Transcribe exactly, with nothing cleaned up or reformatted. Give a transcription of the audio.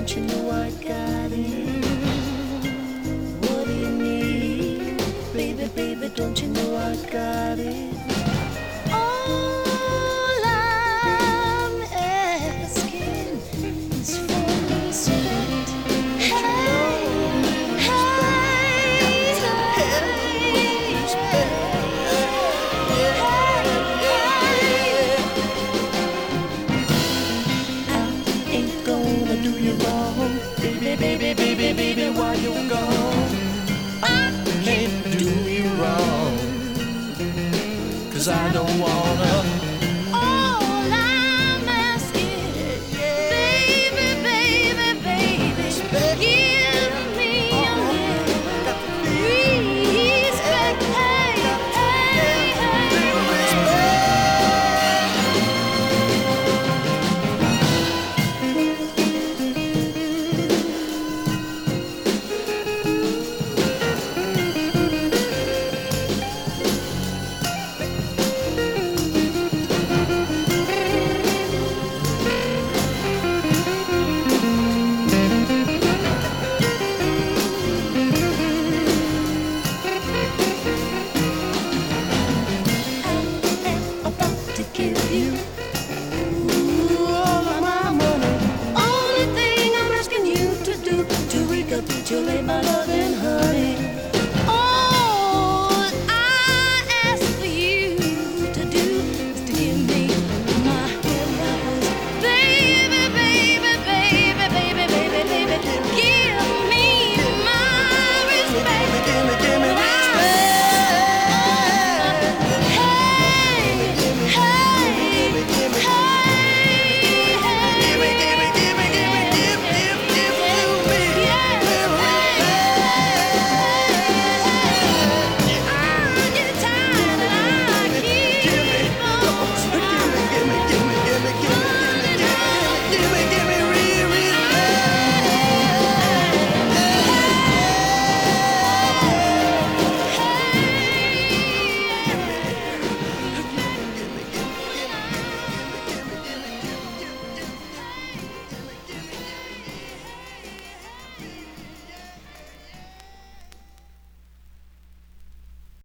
don't you know I got it? What do you need? Baby, baby, don't you know I got it? All I'm asking is for respect. Hey, hey, hey, I ain't gonna do you wrong, baby, baby, baby, baby, while you're gone. I can't do you wrong, 'cause I don't wanna